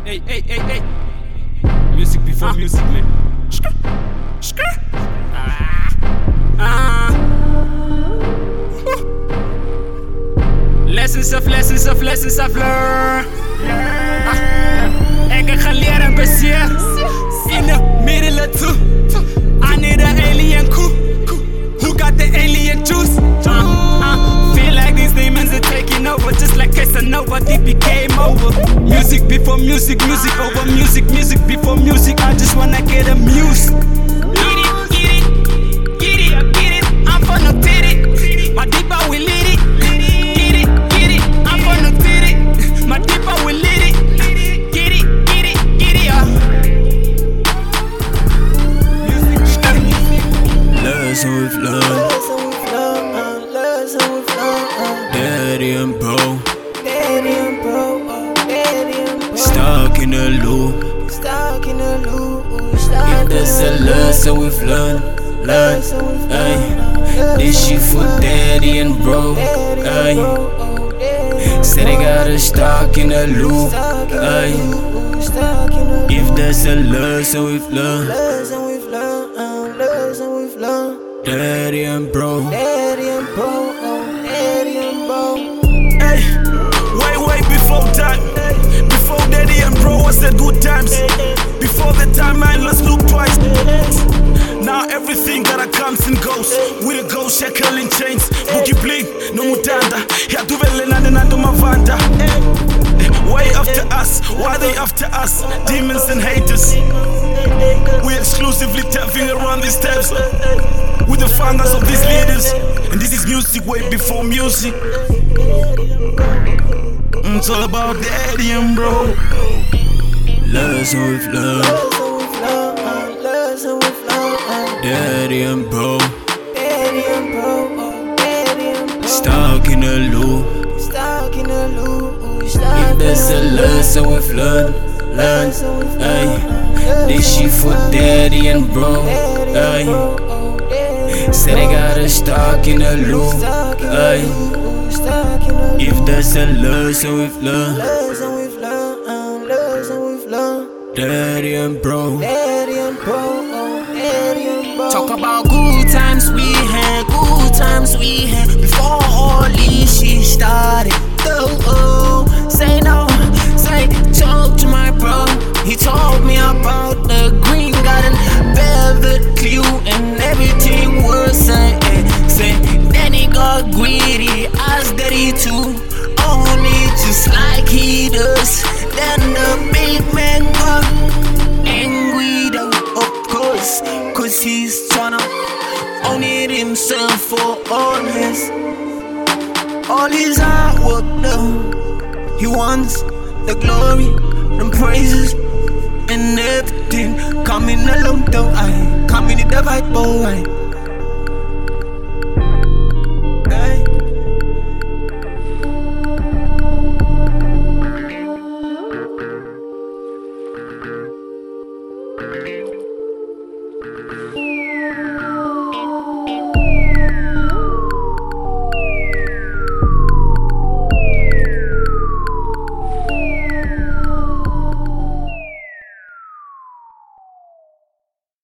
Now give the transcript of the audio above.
Hey. Music before music, man. Lessons I've learned. Ik ga leren bezien. In the middle of two. I need an alien coup. Who got the alien juice? Feel like these demons are taking over, just like Casanova, DP came over. Music before music, music over music, music before music. I just wanna get amused. Get it, I'm for no titty. My deeper we lit it. Get it, I'm for no titty. My deeper we lit it. Get it, Lesson with love. Daddy and bro. Stuck in the loop. If there's a lesson we've learned, ay. This shit for daddy and bro, ay. Say they got us stuck in the loop, ay. If there's a lesson we've learned, daddy and bro. Hey, way before that. Before daddy and bro was the good times. Before the time man, let's look twice. Now everything gotta comes and goes. With a ghost, shackle in chains. Boogie bling, no mutanda. Ya tuvele nando mavanda. Way after us, why they after us? Demons and haters. We exclusively tapping around these steps with the founders of these leaders. And this is music way before music. It's all about daddy and bro. Lesson with love. Daddy and bro. Stuck in a loop. If there's a lesson we've learned, ay. This shit for daddy and bro, ay. Say they got us stuck in a loop, ay. If there's a lesson we've learned, daddy and bro. talk about good times we had, before all this shit started. Say no, talk to my bro. He told me about the green garden, velvet clue, and everything was say then he got greedy, as daddy too, only just like he does. Then the big man got angry though, of course, cause he's tryna own it himself for all his hard work though. He wants the glory, the praises, and everything coming along though. I coming in the right boy.